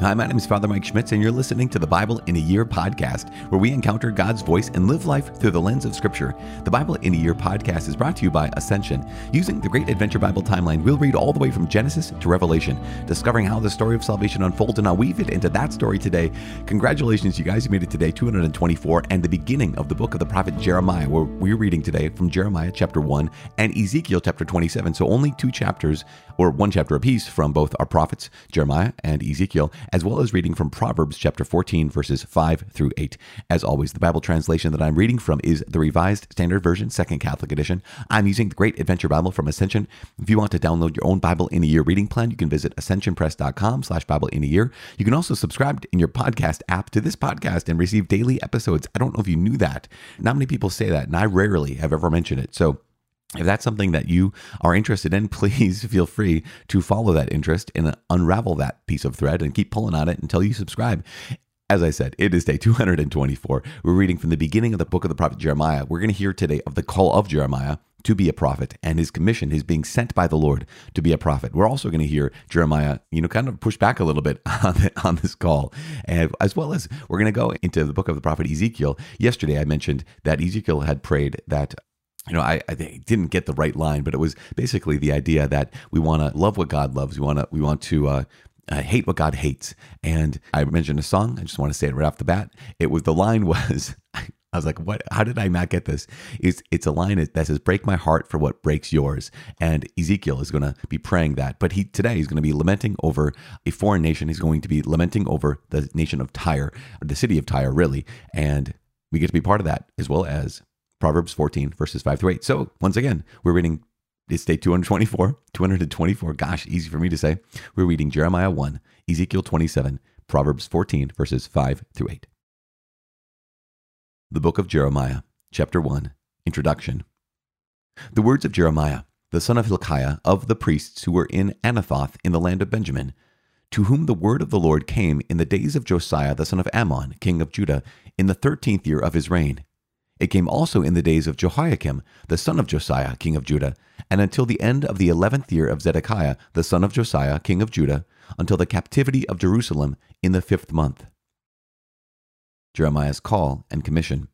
Hi, my name is Father Mike Schmitz, and you're listening to the Bible in a Year podcast, where we encounter God's voice and live life through the lens of Scripture. The Bible in a Year podcast is brought to you by Ascension. Using the Great Adventure Bible timeline, we'll read all the way from Genesis to Revelation, discovering how the story of salvation unfolds, and I'll weave it into that story today. Congratulations, you guys, you made it today, 224, and the beginning of the book of the prophet Jeremiah, where we're reading today from Jeremiah chapter 1 and Ezekiel chapter 27. So only two chapters, or one chapter apiece, from both our prophets, Jeremiah and Ezekiel, as well as reading from Proverbs chapter 14, verses 5 through 8. As always, the Bible translation that I'm reading from is the Revised Standard Version, Second Catholic Edition. I'm using the Great Adventure Bible from Ascension. If you want to download your own Bible in a Year reading plan, you can visit ascensionpress.com/Bible in a Year. You can also subscribe in your podcast app to this podcast and receive daily episodes. I don't know if you knew that. Not many people say that, and I rarely have ever mentioned it. So if that's something that you are interested in, please feel free to follow that interest and unravel that piece of thread and keep pulling on it until you subscribe. As I said, it is day 224. We're reading from the beginning of the book of the prophet Jeremiah. We're going to hear today of the call of Jeremiah to be a prophet and his commission, his being sent by the Lord to be a prophet. We're also going to hear Jeremiah, kind of push back a little bit on this call, and as well as we're going to go into the book of the prophet Ezekiel. Yesterday, I mentioned that Ezekiel had prayed that I didn't get the right line, but it was basically the idea that we want to love what God loves. We want to hate what God hates. And I mentioned a song. I just want to say it right off the bat. The line was, I was like, what? How did I not get this? It's a line that says, break my heart for what breaks yours. And Ezekiel is going to be praying that. But today he's going to be lamenting over a foreign nation. He's going to be lamenting over the nation of Tyre, or the city of Tyre, really. And we get to be part of that, as well as Proverbs 14, verses 5 through 8. So once again, we're reading, it's day 224, gosh, easy for me to say. We're reading Jeremiah 1, Ezekiel 27, Proverbs 14, verses 5 through 8. The book of Jeremiah, chapter 1, Introduction. The words of Jeremiah, the son of Hilkiah, of the priests who were in Anathoth in the land of Benjamin, to whom the word of the Lord came in the days of Josiah, the son of Ammon, king of Judah, in the 13th year of his reign. It came also in the days of Jehoiakim, the son of Josiah, king of Judah, and until the end of the 11th year of Zedekiah, the son of Josiah, king of Judah, until the captivity of Jerusalem in the 5th month. Jeremiah's call and commission.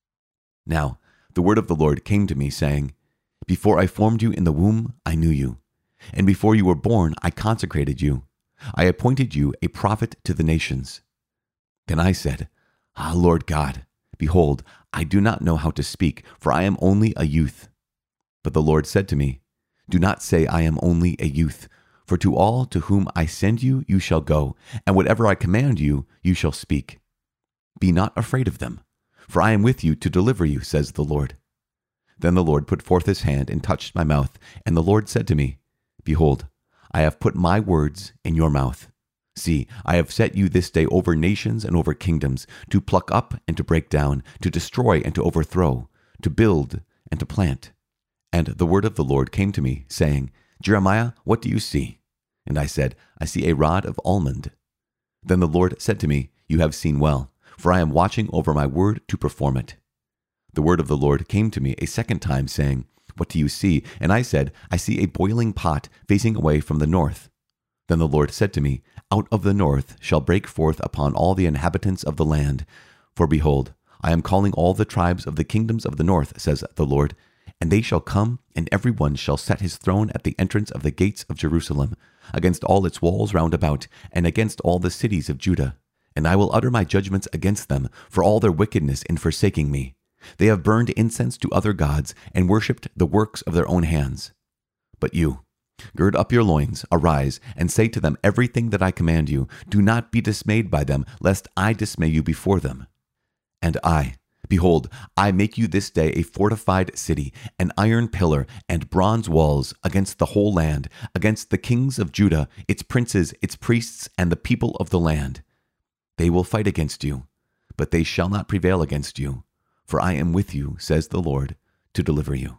Now, the word of the Lord came to me, saying, Before I formed you in the womb, I knew you, and before you were born, I consecrated you. I appointed you a prophet to the nations. Then I said, Lord God, behold, I do not know how to speak, for I am only a youth. But the Lord said to me, Do not say I am only a youth, for to all to whom I send you, you shall go, and whatever I command you, you shall speak. Be not afraid of them, for I am with you to deliver you, says the Lord. Then the Lord put forth his hand and touched my mouth, and the Lord said to me, Behold, I have put my words in your mouth. See, I have set you this day over nations and over kingdoms, to pluck up and to break down, to destroy and to overthrow, to build and to plant. And the word of the Lord came to me, saying, Jeremiah, what do you see? And I said, I see a rod of almond. Then the Lord said to me, You have seen well, for I am watching over my word to perform it. The word of the Lord came to me a second time, saying, What do you see? And I said, I see a boiling pot facing away from the north. Then the Lord said to me, Out of the north shall break forth upon all the inhabitants of the land. For behold, I am calling all the tribes of the kingdoms of the north, says the Lord, and they shall come, and every one shall set his throne at the entrance of the gates of Jerusalem, against all its walls round about, and against all the cities of Judah. And I will utter my judgments against them for all their wickedness in forsaking me. They have burned incense to other gods, and worshipped the works of their own hands. But you, gird up your loins, arise, and say to them everything that I command you. Do not be dismayed by them, lest I dismay you before them. And behold, I make you this day a fortified city, an iron pillar, and bronze walls against the whole land, against the kings of Judah, its princes, its priests, and the people of the land. They will fight against you, but they shall not prevail against you, for I am with you, says the Lord, to deliver you.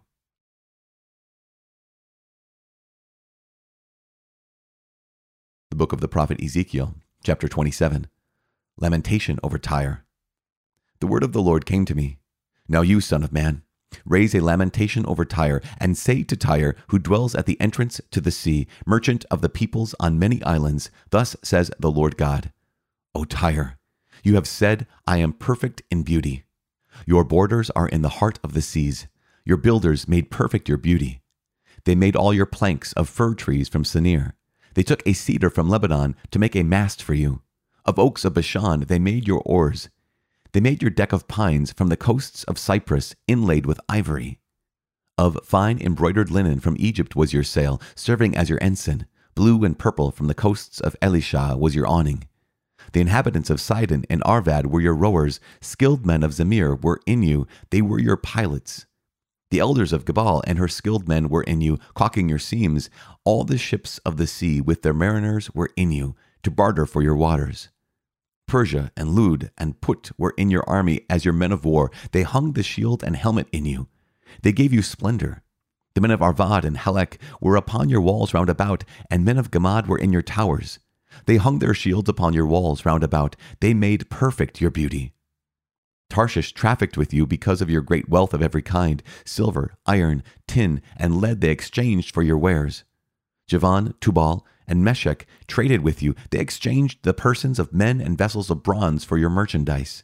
The book of the prophet Ezekiel, chapter 27, Lamentation over Tyre. The word of the Lord came to me. Now you, son of man, raise a lamentation over Tyre, and say to Tyre, who dwells at the entrance to the sea, merchant of the peoples on many islands, thus says the Lord God, O Tyre. You have said, I am perfect in beauty. Your borders are in the heart of the seas. Your builders made perfect your beauty. They made all your planks of fir trees from Senir. They took a cedar from Lebanon to make a mast for you. Of oaks of Bashan they made your oars. They made your deck of pines from the coasts of Cyprus, inlaid with ivory. Of fine embroidered linen from Egypt was your sail, serving as your ensign. Blue and purple from the coasts of Elisha was your awning. The inhabitants of Sidon and Arvad were your rowers. Skilled men of Zamir were in you. They were your pilots. The elders of Gebal and her skilled men were in you, caulking your seams. All the ships of the sea with their mariners were in you, to barter for your waters. Persia and Lud and Put were in your army as your men of war. They hung the shield and helmet in you. They gave you splendor. The men of Arvad and Helek were upon your walls round about, and men of Gamad were in your towers. They hung their shields upon your walls round about. They made perfect your beauty. Tarshish trafficked with you because of your great wealth of every kind. Silver, iron, tin, and lead they exchanged for your wares. Javan, Tubal, and Meshech traded with you. They exchanged the persons of men and vessels of bronze for your merchandise.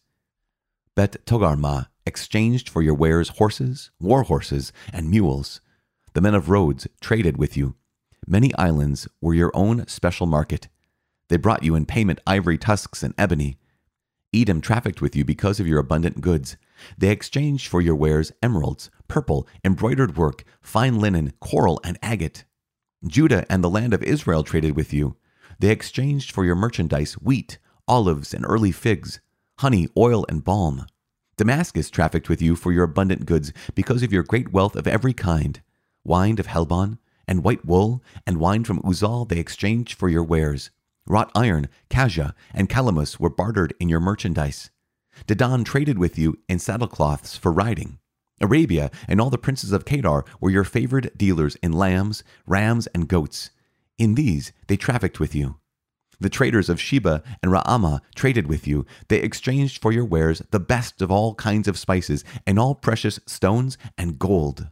Bet Togarmah exchanged for your wares horses, war horses, and mules. The men of Rhodes traded with you. Many islands were your own special market. They brought you in payment ivory tusks and ebony. Edom trafficked with you because of your abundant goods. They exchanged for your wares emeralds, purple, embroidered work, fine linen, coral, and agate. Judah and the land of Israel traded with you. They exchanged for your merchandise wheat, olives, and early figs, honey, oil, and balm. Damascus trafficked with you for your abundant goods because of your great wealth of every kind. Wine of Helbon, and white wool, and wine from Uzal they exchanged for your wares. Wrought iron, cassia, and calamus were bartered in your merchandise. Dedan traded with you in saddlecloths for riding. Arabia and all the princes of Kedar were your favored dealers in lambs, rams, and goats. In these they trafficked with you. The traders of Sheba and Raamah traded with you. They exchanged for your wares the best of all kinds of spices and all precious stones and gold.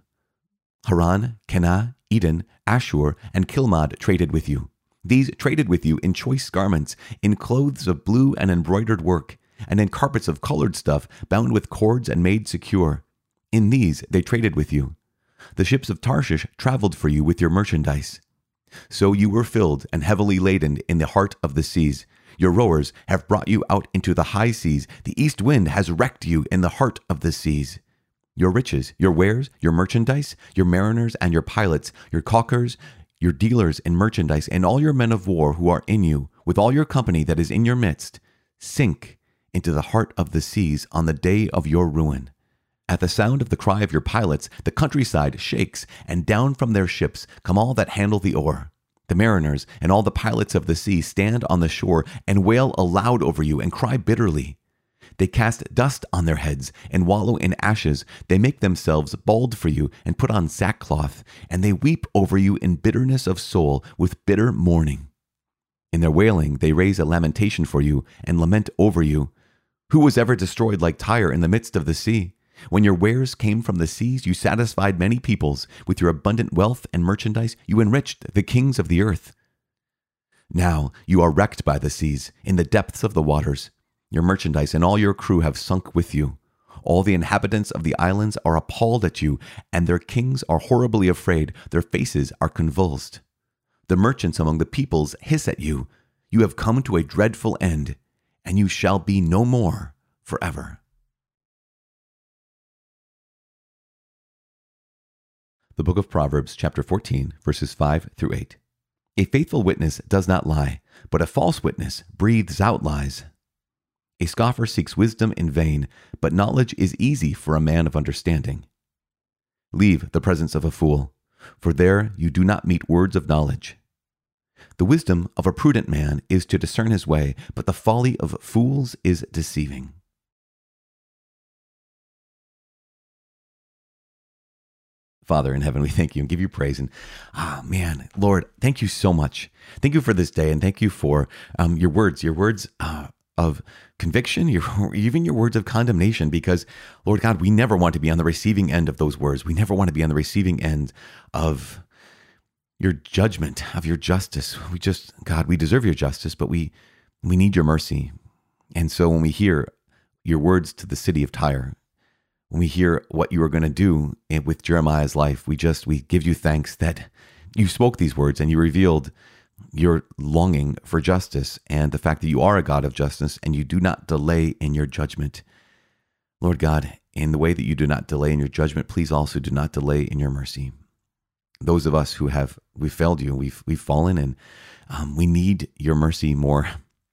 Haran, Kenah, Eden, Ashur, and Kilmad traded with you. These traded with you in choice garments, in clothes of blue and embroidered work, and in carpets of colored stuff bound with cords and made secure. In these they traded with you. The ships of Tarshish traveled for you with your merchandise. So you were filled and heavily laden in the heart of the seas. Your rowers have brought you out into the high seas. The east wind has wrecked you in the heart of the seas. Your riches, your wares, your merchandise, your mariners and your pilots, your caulkers, your dealers in merchandise, and all your men of war who are in you, with all your company that is in your midst, sink into the heart of the seas on the day of your ruin. At the sound of the cry of your pilots, the countryside shakes, and down from their ships come all that handle the oar. The mariners and all the pilots of the sea stand on the shore and wail aloud over you and cry bitterly. They cast dust on their heads and wallow in ashes. They make themselves bald for you and put on sackcloth, and they weep over you in bitterness of soul with bitter mourning. In their wailing, they raise a lamentation for you and lament over you. Who was ever destroyed like Tyre in the midst of the sea? When your wares came from the seas, you satisfied many peoples. With your abundant wealth and merchandise, you enriched the kings of the earth. Now you are wrecked by the seas, in the depths of the waters. Your merchandise and all your crew have sunk with you. All the inhabitants of the islands are appalled at you, and their kings are horribly afraid. Their faces are convulsed. The merchants among the peoples hiss at you. You have come to a dreadful end, and you shall be no more forever. The book of Proverbs, chapter 14, verses 5 through 8. A faithful witness does not lie, but a false witness breathes out lies. A scoffer seeks wisdom in vain, but knowledge is easy for a man of understanding. Leave the presence of a fool, for there you do not meet words of knowledge. The wisdom of a prudent man is to discern his way, but the folly of fools is deceiving. Father in heaven, we thank you and give you praise. And Lord, thank you so much. Thank you for this day, and thank you for your words of conviction, even your words of condemnation, because, Lord God, we never want to be on the receiving end of those words. We never want to be on the receiving end of your judgment, of your justice. God, we deserve your justice, but we need your mercy. And so when we hear your words to the city of Tyre, when we hear what you are going to do with Jeremiah's life, we give you thanks that you spoke these words and you revealed your longing for justice and the fact that you are a God of justice and you do not delay in your judgment. Lord God, in the way that you do not delay in your judgment, please also do not delay in your mercy. Those of us who we've failed you, we've fallen, and we need your mercy more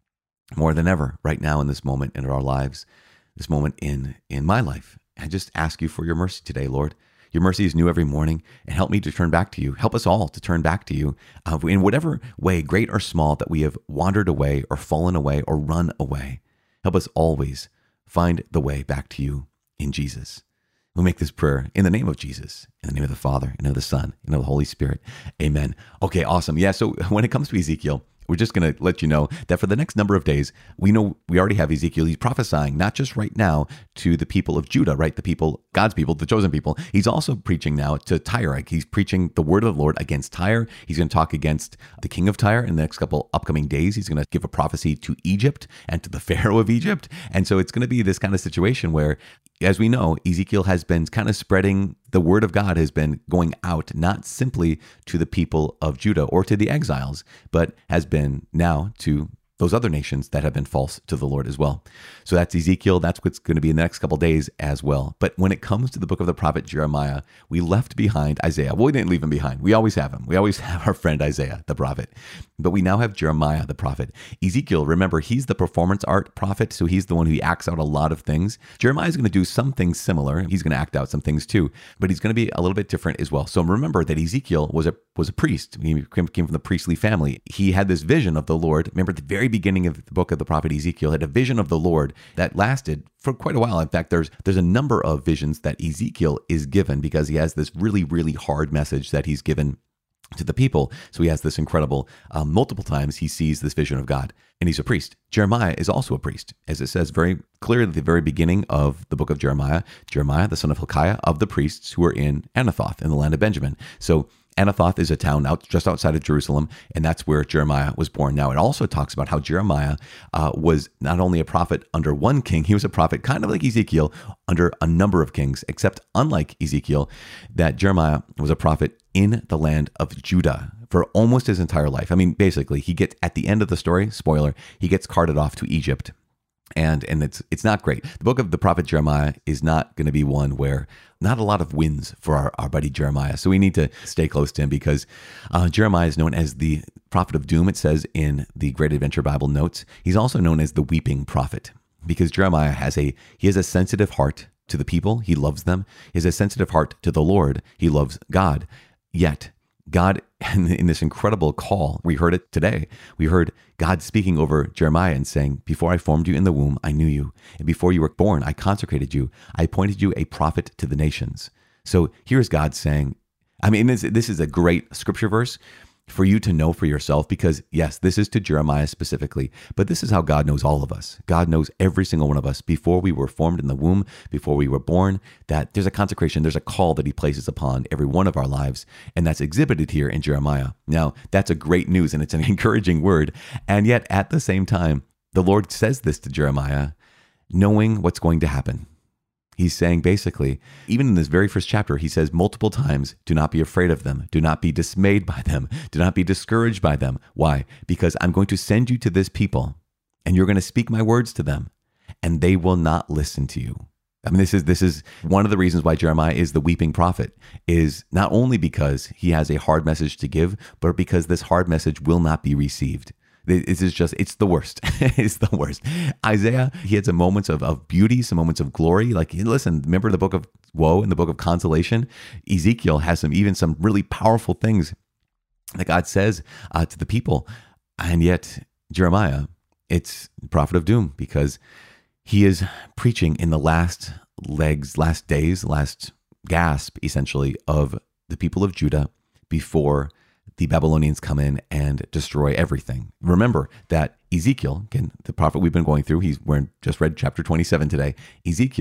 than ever right now in this moment in our lives, this moment in my life. I just ask you for your mercy today, Lord. Your mercy is new every morning, and help me to turn back to you. Help us all to turn back to you in whatever way, great or small, that we have wandered away or fallen away or run away. Help us always find the way back to you in Jesus. We'll make this prayer in the name of Jesus, in the name of the Father, and of the Son, and of the Holy Spirit. Amen. Okay, awesome. Yeah, so when it comes to Ezekiel, we're just going to let you know that for the next number of days, we know we already have Ezekiel. He's prophesying not just right now to the people of Judah, right? The people, God's people, the chosen people. He's also preaching now to Tyre. He's preaching the word of the Lord against Tyre. He's going to talk against the king of Tyre in the next couple upcoming days. He's going to give a prophecy to Egypt and to the Pharaoh of Egypt. And so it's going to be this kind of situation where, as we know, Ezekiel has been kind of spreading, the word of God has been going out, not simply to the people of Judah or to the exiles, but has been now to those other nations that have been false to the Lord as well. So that's Ezekiel. That's what's going to be in the next couple of days as well. But when it comes to the book of the prophet Jeremiah, we left behind Isaiah. Well, we didn't leave him behind. We always have him. We always have our friend Isaiah, the prophet. But we now have Jeremiah, the prophet. Ezekiel, remember, he's the performance art prophet, so he's the one who acts out a lot of things. Jeremiah is going to do some things similar. He's going to act out some things too, but he's going to be a little bit different as well. So remember that Ezekiel was a priest. He came from the priestly family. He had this vision of the Lord. Remember, at the very beginning of the book of the prophet Ezekiel, had a vision of the Lord that lasted for quite a while. In fact, there's a number of visions that Ezekiel is given because he has this really, really hard message that he's given to the people. So he has this incredible, multiple times he sees this vision of God, and he's a priest. Jeremiah is also a priest, as it says very clearly at the very beginning of the book of Jeremiah, the son of Hilkiah, of the priests who were in Anathoth in the land of Benjamin. So Anathoth is a town just outside of Jerusalem, and that's where Jeremiah was born. Now, it also talks about how Jeremiah was not only a prophet under one king, he was a prophet kind of like Ezekiel under a number of kings, except unlike Ezekiel, that Jeremiah was a prophet in the land of Judah for almost his entire life. I mean, basically, he gets, at the end of the story, spoiler, he gets carted off to Egypt. And it's not great. The book of the prophet Jeremiah is not going to be one where not a lot of wins for our buddy Jeremiah. So we need to stay close to him because Jeremiah is known as the prophet of doom. It says in the Great Adventure Bible notes. He's also known as the weeping prophet because Jeremiah has a sensitive heart to the people. He loves them. He has a sensitive heart to the Lord. He loves God. Yet God, in this incredible call, we heard it today. We heard God speaking over Jeremiah and saying, before I formed you in the womb, I knew you. And before you were born, I consecrated you. I appointed you a prophet to the nations. So here's God saying, I mean, this is a great scripture verse for you to know for yourself because, yes, this is to Jeremiah specifically, but this is how God knows all of us. God knows every single one of us before we were formed in the womb, before we were born, that there's a consecration, there's a call that he places upon every one of our lives, and that's exhibited here in Jeremiah. Now, that's a great news, and it's an encouraging word, and yet at the same time, the Lord says this to Jeremiah, knowing what's going to happen. He's saying basically, even in this very first chapter, he says multiple times, do not be afraid of them. Do not be dismayed by them. Do not be discouraged by them. Why? Because I'm going to send you to this people and you're going to speak my words to them and they will not listen to you. I mean, this is one of the reasons why Jeremiah is the weeping prophet, is not only because he has a hard message to give, but because this hard message will not be received. It's the worst. It's the worst. Isaiah, he had some moments of beauty, some moments of glory. Like, listen, remember the book of woe and the book of consolation? Ezekiel has some really powerful things that God says to the people. And yet Jeremiah, it's the prophet of doom because he is preaching in the last legs, last days, last gasp, essentially, of the people of Judah before the Babylonians come in and destroy everything. Remember that Ezekiel, again, the prophet we've been going through, we just read chapter 27 today. Ezekiel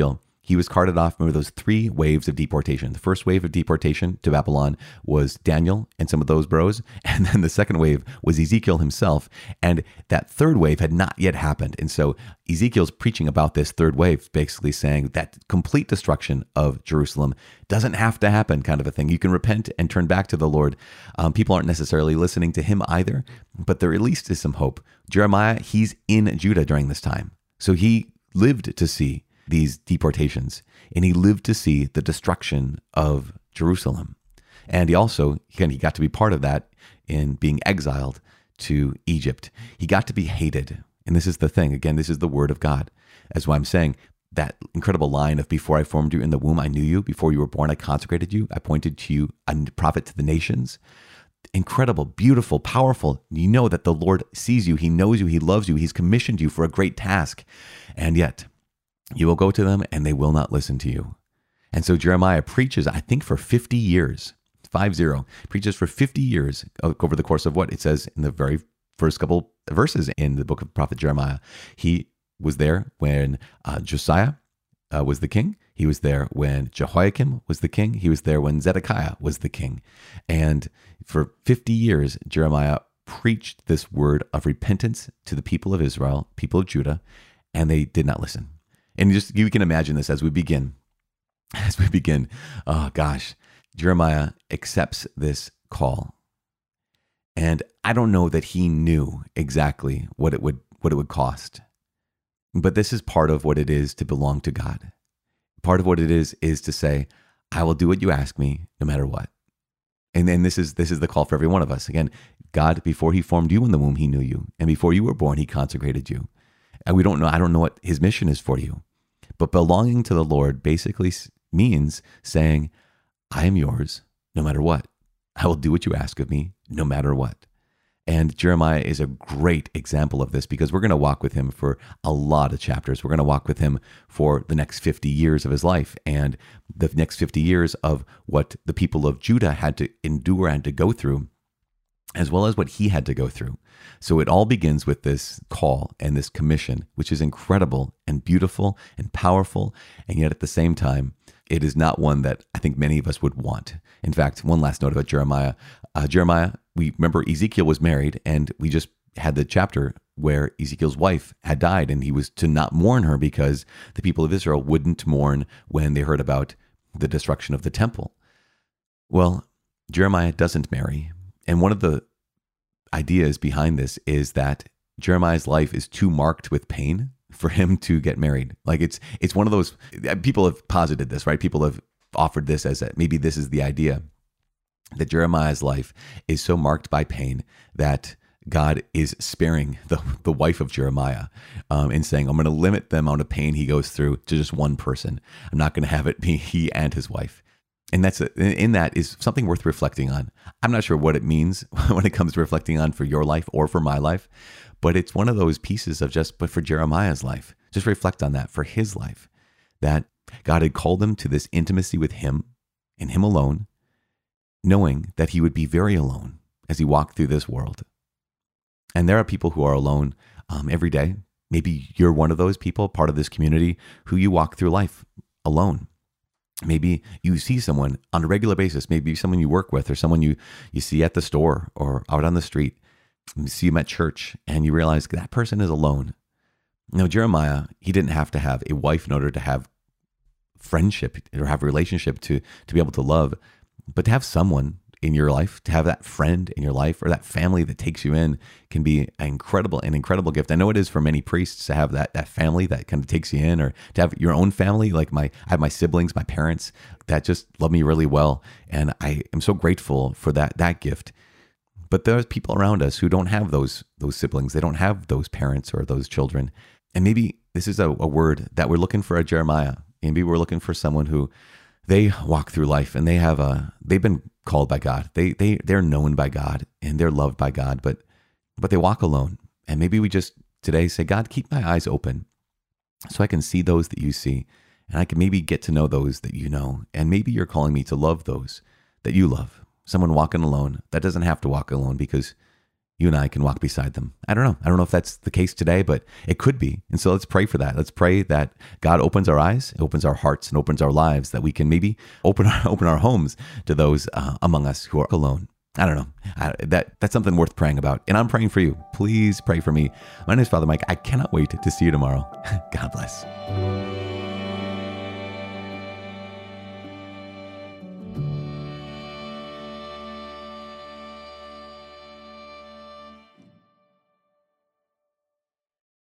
he was carted off. Remember those 3 waves of deportation. The first wave of deportation to Babylon was Daniel and some of those bros. And then the second wave was Ezekiel himself. And that third wave had not yet happened. And so Ezekiel's preaching about this third wave, basically saying that complete destruction of Jerusalem doesn't have to happen, kind of a thing. You can repent and turn back to the Lord. People aren't necessarily listening to him either, but there at least is some hope. Jeremiah, he's in Judah during this time. So he lived to see these deportations, and he lived to see the destruction of Jerusalem. And he also, again, he got to be part of that in being exiled to Egypt. He got to be hated. And this is the thing. Again, this is the word of God. That's why I'm saying that incredible line of, before I formed you in the womb, I knew you. Before you were born, I consecrated you. I appointed to you a prophet to the nations. Incredible, beautiful, powerful. You know that the Lord sees you. He knows you. He loves you. He's commissioned you for a great task. And yet you will go to them and they will not listen to you. And so Jeremiah preaches, I think, for 50 years, 50, preaches for 50 years over the course of what it says in the very first couple verses in the book of prophet Jeremiah. He was there when Josiah was the king. He was there when Jehoiakim was the king. He was there when Zedekiah was the king. And for 50 years, Jeremiah preached this word of repentance to the people of Israel, people of Judah, and they did not listen. And just, you can imagine this as we begin. Oh gosh, Jeremiah accepts this call. And I don't know that he knew exactly what it would cost. But this is part of what it is to belong to God. Part of what it is to say, I will do what you ask me, no matter what. And then this is the call for every one of us. Again, God, before he formed you in the womb, he knew you. And before you were born, he consecrated you. And I don't know what his mission is for you. But belonging to the Lord basically means saying, I am yours, no matter what. I will do what you ask of me, no matter what. And Jeremiah is a great example of this, because we're going to walk with him for a lot of chapters. We're going to walk with him for the next 50 years of his life, and the next 50 years of what the people of Judah had to endure and to go through, as well as what he had to go through. So it all begins with this call and this commission, which is incredible and beautiful and powerful. And yet at the same time, it is not one that I think many of us would want. In fact, one last note about Jeremiah. We remember Ezekiel was married, and we just had the chapter where Ezekiel's wife had died, and he was to not mourn her because the people of Israel wouldn't mourn when they heard about the destruction of the temple. Well, Jeremiah doesn't marry. And one of the ideas behind this is that Jeremiah's life is too marked with pain for him to get married. Like it's one of those, people have posited this, right? People have offered this as maybe this is the idea, that Jeremiah's life is so marked by pain that God is sparing the wife of Jeremiah and saying, I'm going to limit the amount of pain he goes through to just one person. I'm not going to have it be he and his wife. And in that is something worth reflecting on. I'm not sure what it means when it comes to reflecting on for your life or for my life, but it's one of those pieces of but for Jeremiah's life, just reflect on that for his life, that God had called him to this intimacy with him and him alone, knowing that he would be very alone as he walked through this world. And there are people who are alone every day. Maybe you're one of those people, part of this community, who you walk through life alone. Maybe you see someone on a regular basis, maybe someone you work with or someone you see at the store or out on the street. You see them at church and you realize that person is alone. Now, Jeremiah, he didn't have to have a wife in order to have friendship or have a relationship to be able to love. But to have someone in your life, to have that friend in your life or that family that takes you in can be an incredible gift. I know it is for many priests to have that family that kind of takes you in, or to have your own family. Like I have my siblings, my parents that just love me really well. And I am so grateful for that gift. But there's people around us who don't have those siblings. They don't have those parents or those children. And maybe this is a word that we're looking for a Jeremiah. Maybe we're looking for someone who they walk through life and they've been called by God. They're known by God and they're loved by God, but they walk alone. And maybe we just today say, God, keep my eyes open so I can see those that you see, and I can maybe get to know those that you know. And maybe you're calling me to love those that you love. Someone walking alone that doesn't have to walk alone because you and I can walk beside them. I don't know. I don't know if that's the case today, but it could be. And so let's pray for that. Let's pray that God opens our eyes, opens our hearts, and opens our lives, that we can maybe open our homes to those among us who are alone. I don't know. That's something worth praying about. And I'm praying for you. Please pray for me. My name is Father Mike. I cannot wait to see you tomorrow. God bless.